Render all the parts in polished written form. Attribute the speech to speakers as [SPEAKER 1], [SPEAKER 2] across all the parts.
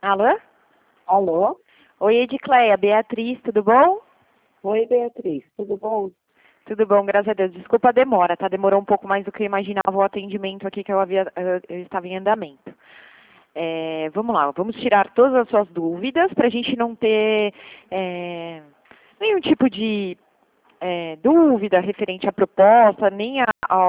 [SPEAKER 1] Alô?
[SPEAKER 2] Alô?
[SPEAKER 1] Oi, Edicleia, Beatriz, tudo bom?
[SPEAKER 2] Oi, Beatriz, tudo bom?
[SPEAKER 1] Tudo bom, graças a Deus. Desculpa a demora, tá? Demorou um pouco mais do que eu imaginava o atendimento aqui que eu estava em andamento. Vamos lá, vamos tirar todas as suas dúvidas para a gente não ter nenhum tipo de dúvida referente à proposta, nem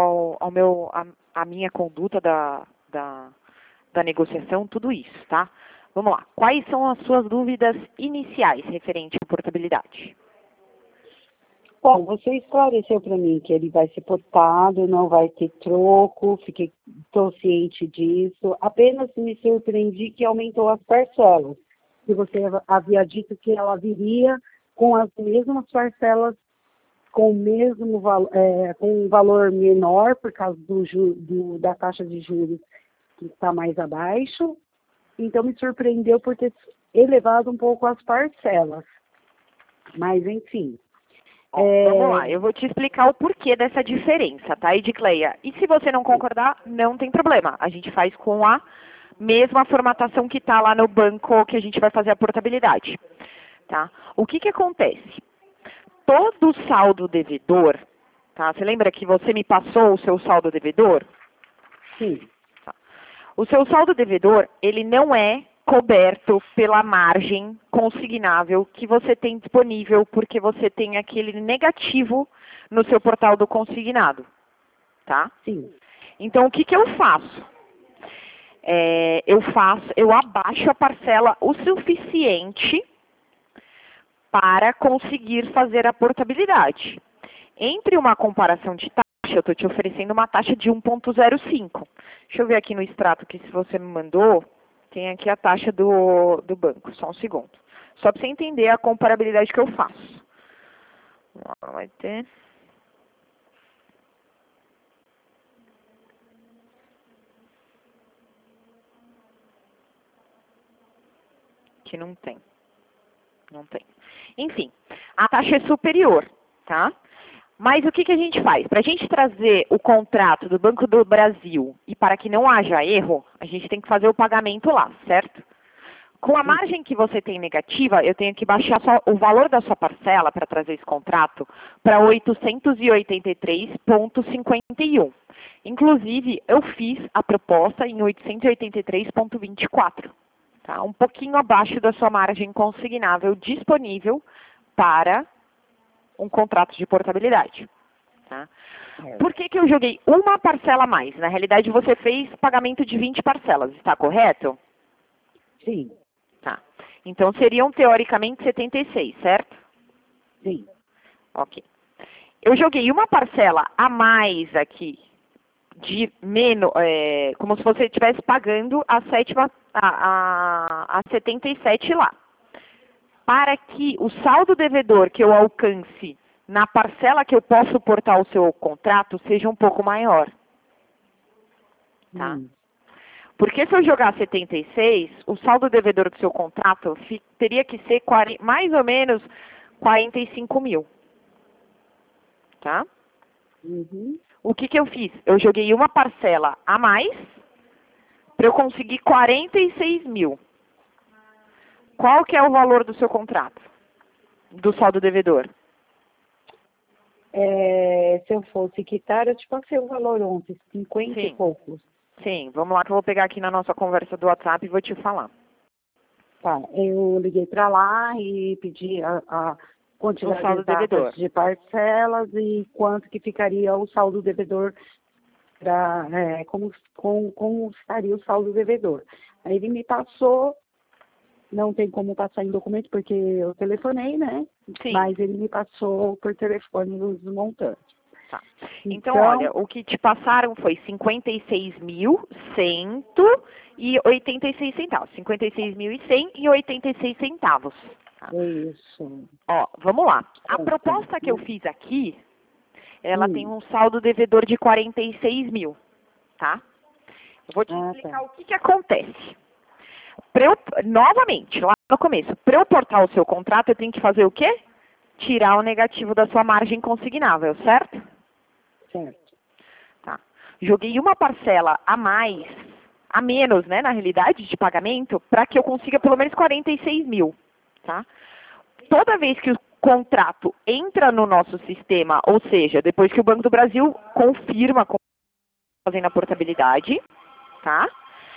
[SPEAKER 1] à minha conduta da negociação, tudo isso, tá? Vamos lá. Quais são as suas dúvidas iniciais referente à portabilidade?
[SPEAKER 2] Bom, você esclareceu para mim que ele vai ser portado, não vai ter troco, estou ciente disso. Apenas me surpreendi que aumentou as parcelas. Que você havia dito que ela viria com as mesmas parcelas, com o mesmo com um valor menor por causa da taxa de juros que está mais abaixo. Então me surpreendeu por ter elevado um pouco as parcelas. Mas enfim.
[SPEAKER 1] Vamos lá, eu vou te explicar o porquê dessa diferença, tá, Edicleia? E se você não concordar, não tem problema. A gente faz com a mesma formatação que está lá no banco que a gente vai fazer a portabilidade, tá? O que que acontece? Todo saldo devedor, tá? Você lembra que você me passou o seu saldo devedor?
[SPEAKER 2] Sim.
[SPEAKER 1] Tá. O seu saldo devedor, ele não é coberto pela margem consignável que você tem disponível, porque você tem aquele negativo no seu portal do consignado, tá?
[SPEAKER 2] Sim.
[SPEAKER 1] Então, o que que eu faço? Eu abaixo a parcela o suficiente para conseguir fazer a portabilidade. Entre uma comparação de taxa, eu estou te oferecendo uma taxa de 1,05. Deixa eu ver aqui no extrato que se você me mandou, tem aqui a taxa do banco. Só um segundo. Só para você entender a comparabilidade que eu faço. Vai ter... Que não tem. Não tem. Enfim, a taxa é superior, tá? Mas o que que a gente faz? Para a gente trazer o contrato do Banco do Brasil e para que não haja erro, a gente tem que fazer o pagamento lá, certo? Com a margem que você tem negativa, eu tenho que baixar o valor da sua parcela para trazer esse contrato para 883,51. Inclusive, eu fiz a proposta em 883,24. Tá? Um pouquinho abaixo da sua margem consignável disponível para um contrato de portabilidade. Tá? Por que que eu joguei uma parcela a mais? Na realidade, você fez pagamento de 20 parcelas, está correto?
[SPEAKER 2] Sim.
[SPEAKER 1] Tá. Então, seriam, teoricamente, 76, certo?
[SPEAKER 2] Sim.
[SPEAKER 1] Ok. Eu joguei uma parcela a mais aqui, de menos, como se você estivesse pagando a 77 lá. Para que o saldo devedor que eu alcance na parcela que eu posso suportar o seu contrato seja um pouco maior. Tá? Porque se eu jogar 76, o saldo devedor do seu contrato teria que ser mais ou menos 45 mil. Tá?
[SPEAKER 2] Uhum.
[SPEAKER 1] O que que eu fiz? Eu joguei uma parcela a mais para eu conseguir 46 mil. Qual que é o valor do seu contrato? Do saldo devedor?
[SPEAKER 2] Se eu fosse quitar, eu te passei o valor ontem, 50 e
[SPEAKER 1] Sim.
[SPEAKER 2] poucos.
[SPEAKER 1] Sim, vamos lá que eu vou pegar aqui na nossa conversa do WhatsApp e vou te falar.
[SPEAKER 2] Tá, eu liguei para lá e pedi a
[SPEAKER 1] O
[SPEAKER 2] quantidade
[SPEAKER 1] saldo devedor.
[SPEAKER 2] exata de parcelas e quanto que ficaria o saldo devedor, como estaria o saldo devedor. Aí ele me passou, não tem como passar em documento porque eu telefonei, né?
[SPEAKER 1] Sim.
[SPEAKER 2] Mas ele me passou por telefone os montantes.
[SPEAKER 1] Tá. Então, olha, o que te passaram foi 56.186 centavos. 56.100 e 86 centavos. Tá?
[SPEAKER 2] Isso.
[SPEAKER 1] Ó, vamos lá. A
[SPEAKER 2] Sim.
[SPEAKER 1] proposta que eu fiz aqui, ela tem um saldo devedor de 46 mil, tá? Eu vou te explicar o que que acontece. Novamente, lá no começo, para eu portar o seu contrato, eu tenho que fazer o quê? Tirar o negativo da sua margem consignável, certo?
[SPEAKER 2] Certo.
[SPEAKER 1] Tá. Joguei uma parcela a mais a menos, né, na realidade, de pagamento, para que eu consiga pelo menos 46 mil, tá? Toda vez que o contrato entra no nosso sistema, ou seja, depois que o Banco do Brasil confirma fazendo a portabilidade, tá?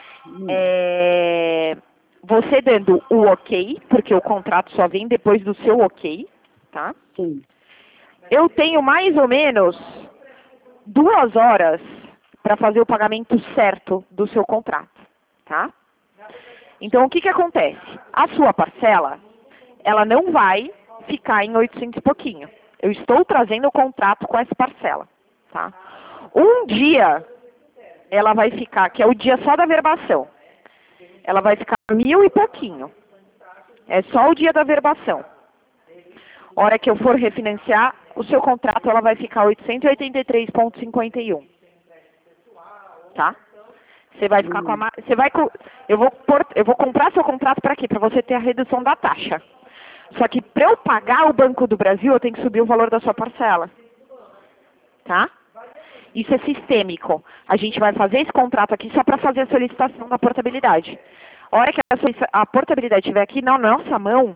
[SPEAKER 1] Você dando o ok, porque o contrato só vem depois do seu ok, tá?
[SPEAKER 2] Sim.
[SPEAKER 1] Eu tenho mais ou menos 2 horas para fazer o pagamento certo do seu contrato, tá? Então, o que acontece? A sua parcela, ela não vai ficar em 800 e pouquinho. Eu estou trazendo o contrato com essa parcela, tá? Um dia, ela vai ficar, que é o dia só da verbação, ela vai ficar 1.000 e pouquinho. É só o dia da verbação. Hora que eu for refinanciar, o seu contrato ela vai ficar 883,51. Tá? Você vai ficar com a eu vou comprar seu contrato para quê? Para você ter a redução da taxa. Só que para eu pagar o Banco do Brasil, eu tenho que subir o valor da sua parcela. Tá? Isso é sistêmico. A gente vai fazer esse contrato aqui só para fazer a solicitação da portabilidade. A hora que a portabilidade estiver aqui na nossa mão,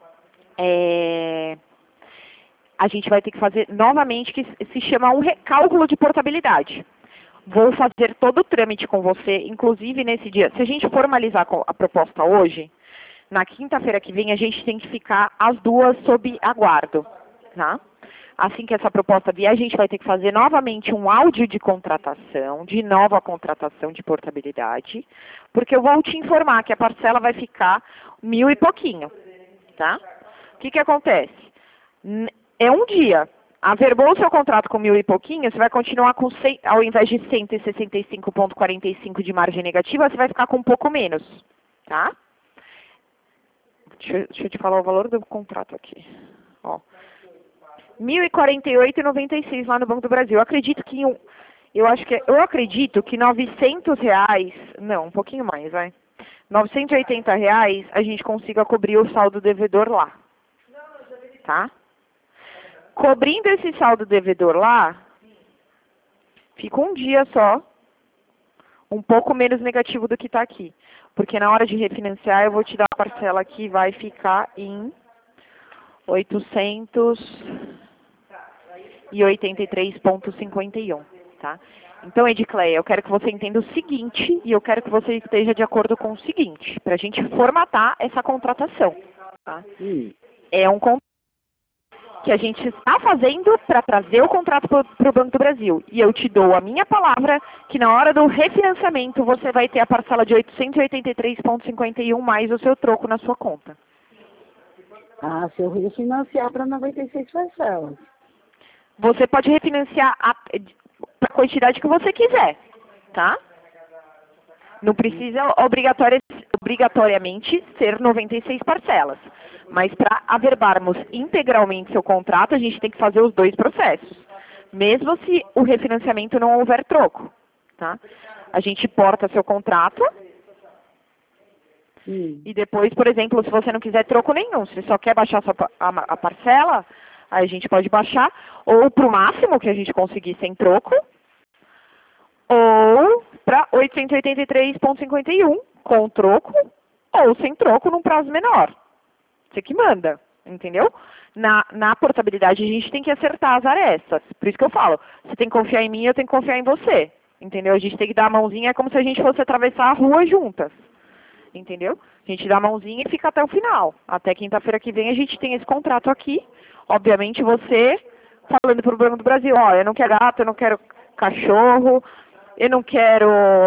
[SPEAKER 1] a gente vai ter que fazer novamente, que se chama um recálculo de portabilidade. Vou fazer todo o trâmite com você, inclusive nesse dia. Se a gente formalizar a proposta hoje, na quinta-feira que vem, a gente tem que ficar as duas sob aguardo, tá? Assim que essa proposta vier, a gente vai ter que fazer novamente um áudio de contratação, de nova contratação de portabilidade, porque eu vou te informar que a parcela vai ficar 1.000 e pouquinho, tá? O que acontece? É um dia. Averbou o seu contrato com 1.000 e pouquinho, você vai continuar com, ao invés de 165,45 de margem negativa, você vai ficar com um pouco menos, tá? Deixa eu te falar o valor do contrato aqui. Ó. 1.048,96 lá no Banco do Brasil. Eu acredito que eu acredito que R$ 900, não, um pouquinho mais, vai. R$ 980 a gente consiga cobrir o saldo devedor lá. Tá? Cobrindo esse saldo devedor lá, fica um dia só, um pouco menos negativo do que está aqui. Porque na hora de refinanciar, eu vou te dar a parcela que vai ficar em 883,51, tá? Então, Edicleia, eu quero que você entenda o seguinte, e eu quero que você esteja de acordo com o seguinte, para a gente formatar essa contratação, tá? É um contrato que a gente está fazendo para trazer o contrato para o Banco do Brasil. E eu te dou a minha palavra que na hora do refinanciamento você vai ter a parcela de 883,51 mais o seu troco na sua conta.
[SPEAKER 2] Ah, se eu refinanciar para 96 parcelas.
[SPEAKER 1] Você pode refinanciar a quantidade que você quiser, tá? Não precisa obrigatoriamente ser 96 parcelas. Mas para averbarmos integralmente seu contrato, a gente tem que fazer os 2 processos. Mesmo se o refinanciamento não houver troco, tá? A gente porta seu contrato e depois, por exemplo, se você não quiser troco nenhum, se só quer baixar a parcela, aí a gente pode baixar, ou para o máximo que a gente conseguir sem troco, ou para 883,51 com troco, ou sem troco num prazo menor. Você que manda, entendeu? Na portabilidade a gente tem que acertar as arestas. Por isso que eu falo, você tem que confiar em mim, eu tenho que confiar em você. Entendeu? A gente tem que dar a mãozinha, é como se a gente fosse atravessar a rua juntas. Entendeu? A gente dá a mãozinha e fica até o final. Até quinta-feira que vem a gente tem esse contrato aqui. Obviamente você falando para o Banco do Brasil, ó, eu não quero gato, eu não quero cachorro, eu não quero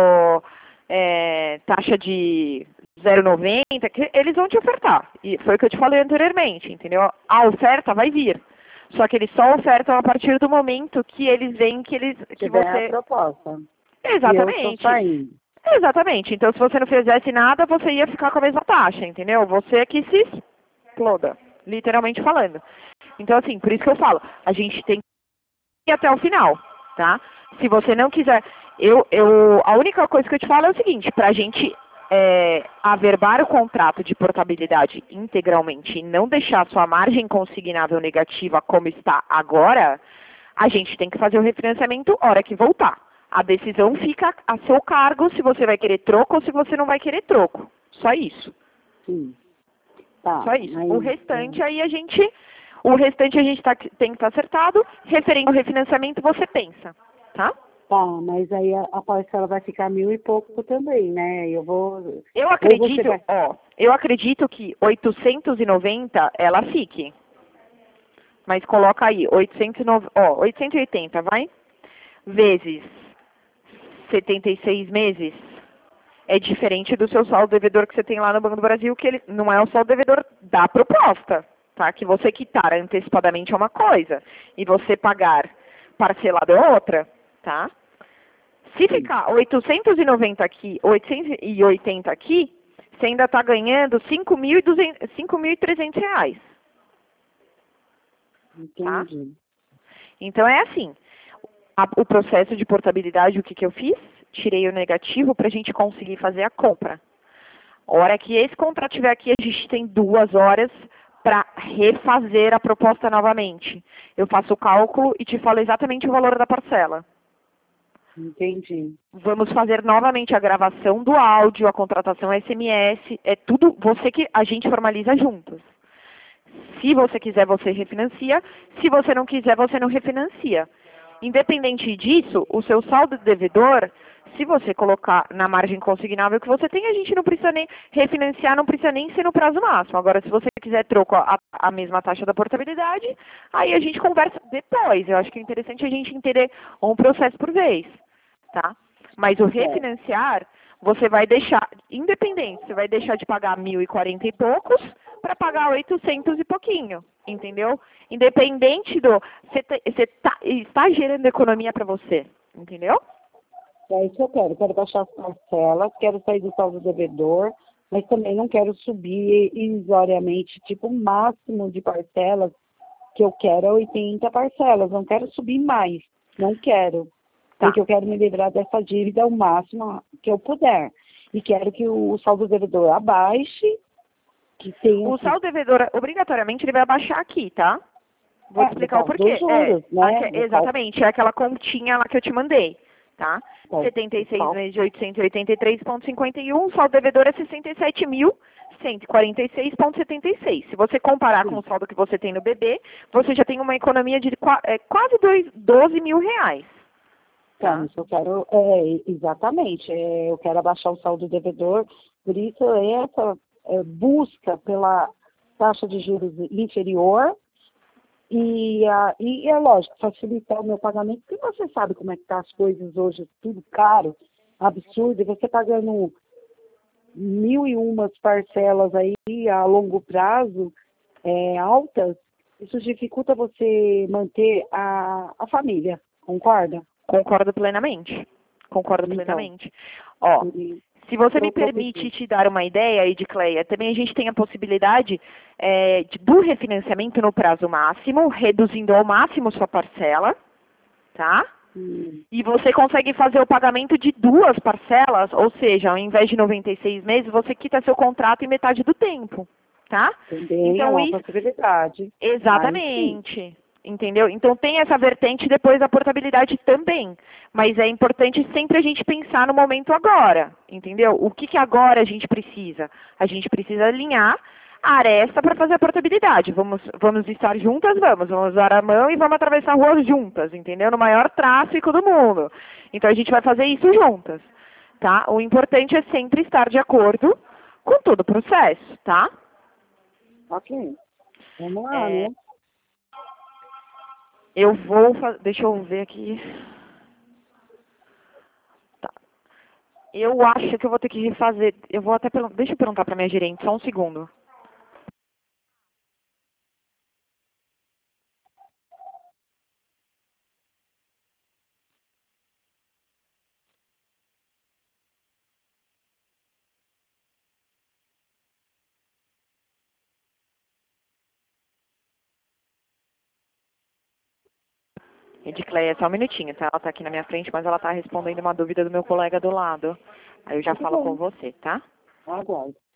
[SPEAKER 1] taxa de 0,90, que eles vão te ofertar. E foi o que eu te falei anteriormente, entendeu? A oferta vai vir. Só que eles só ofertam a partir do momento que eles veem que você...
[SPEAKER 2] a proposta.
[SPEAKER 1] Exatamente. Exatamente. Então, se você não fizesse nada, você ia ficar com a mesma taxa, entendeu? Você que se exploda, literalmente falando. Então, assim, por isso que eu falo, a gente tem que ir até o final, tá? Se você não quiser... a única coisa que eu te falo é o seguinte, para a gente averbar o contrato de portabilidade integralmente e não deixar sua margem consignável negativa como está agora, a gente tem que fazer o refinanciamento hora que voltar. A decisão fica a seu cargo se você vai querer troco ou se você não vai querer troco. Só isso.
[SPEAKER 2] Sim. Tá,
[SPEAKER 1] Só isso.
[SPEAKER 2] mas,
[SPEAKER 1] O restante aí o restante a gente tem que estar acertado. Referente ao refinanciamento, você pensa, tá?
[SPEAKER 2] tá, mas aí a parcela vai ficar 1.000 e pouco também, né? Eu vou...
[SPEAKER 1] Eu
[SPEAKER 2] Ou você
[SPEAKER 1] acredito,
[SPEAKER 2] vai...
[SPEAKER 1] eu acredito que 890 ela fique. Mas coloca aí, 880, vai? Vezes 76 meses. É diferente do seu saldo devedor que você tem lá no Banco do Brasil, que ele não é o saldo devedor da proposta, tá? Que você quitar antecipadamente é uma coisa e você pagar parcelado é outra, tá? Se ficar 890 aqui, 880 aqui, você ainda está ganhando 5.300 reais. Tá?
[SPEAKER 2] Entendi.
[SPEAKER 1] Então é assim, o processo de portabilidade, o que, que eu fiz? Tirei o negativo para a gente conseguir fazer a compra. A hora que esse contrato estiver aqui, a gente tem 2 horas para refazer a proposta novamente. Eu faço o cálculo e te falo exatamente o valor da parcela.
[SPEAKER 2] Entendi.
[SPEAKER 1] Vamos fazer novamente a gravação do áudio, a contratação SMS, é tudo a gente formaliza juntos. Se você quiser, você refinancia. Se você não quiser, você não refinancia. Independente disso, o seu saldo devedor, se você colocar na margem consignável que você tem, a gente não precisa nem refinanciar, não precisa nem ser no prazo máximo. Agora, se você quiser troco a mesma taxa da portabilidade, aí a gente conversa depois. Eu acho que é interessante a gente entender um processo por vez, tá? Mas o refinanciar, você vai deixar, independente, você vai deixar de pagar 1.040 e poucos para pagar 800 e pouquinho, entendeu? Independente você está gerando economia para você, entendeu?
[SPEAKER 2] É isso que eu quero. Quero baixar as parcelas, quero sair do saldo devedor, mas também não quero subir irrisoriamente, tipo, o máximo de parcelas que eu quero é 80 parcelas, não quero subir mais, não quero.
[SPEAKER 1] Tá.
[SPEAKER 2] Porque eu quero me livrar dessa dívida o máximo que eu puder. E quero que o saldo devedor abaixe, que tenha...
[SPEAKER 1] O saldo devedor, obrigatoriamente, ele vai abaixar aqui, tá? Vou te explicar o porquê.
[SPEAKER 2] Dos juros, né?
[SPEAKER 1] Exatamente, é aquela continha lá que eu te mandei, tá?
[SPEAKER 2] Tá.
[SPEAKER 1] 76 vezes de 883,51, o saldo devedor é 67.146,76. Se você comparar com o saldo que você tem no BB, você já tem uma economia de quase 12 mil reais.
[SPEAKER 2] Tá, mas eu quero, exatamente, eu quero abaixar o saldo devedor, por isso essa busca pela taxa de juros inferior e é lógico, facilitar o meu pagamento, porque você sabe como é que tá as coisas hoje, tudo caro, absurdo, e você pagando 1.001 parcelas aí a longo prazo, altas, isso dificulta você manter a família, concorda?
[SPEAKER 1] Concordo plenamente. Concordo
[SPEAKER 2] Então,
[SPEAKER 1] plenamente. Ó, se você me permite te dar uma ideia, Edicleia, também a gente tem a possibilidade do refinanciamento no prazo máximo, reduzindo ao máximo sua parcela, tá? E você consegue fazer o pagamento de 2 parcelas, ou seja, ao invés de 96 meses, você quita seu contrato em metade do tempo, tá?
[SPEAKER 2] Também
[SPEAKER 1] então,
[SPEAKER 2] é uma possibilidade.
[SPEAKER 1] Exatamente. Entendeu? Então tem essa vertente depois da portabilidade também. Mas é importante sempre a gente pensar no momento agora. Entendeu? O que agora a gente precisa? A gente precisa alinhar a aresta para fazer a portabilidade. Vamos estar juntas? Vamos usar a mão e vamos atravessar a rua juntas, entendeu? No maior tráfego do mundo. Então a gente vai fazer isso juntas. Tá? O importante é sempre estar de acordo com todo o processo, tá?
[SPEAKER 2] Ok. Vamos lá, né?
[SPEAKER 1] Eu vou fazer... Deixa eu ver aqui. Tá. Eu acho que eu vou ter que refazer... Eu vou até... Deixa eu perguntar para minha gerente, só um segundo. Edicleia, só um minutinho, tá? Ela tá aqui na minha frente, mas ela tá respondendo uma dúvida do meu colega do lado. Aí eu já falo com você, tá?
[SPEAKER 2] Aguardo.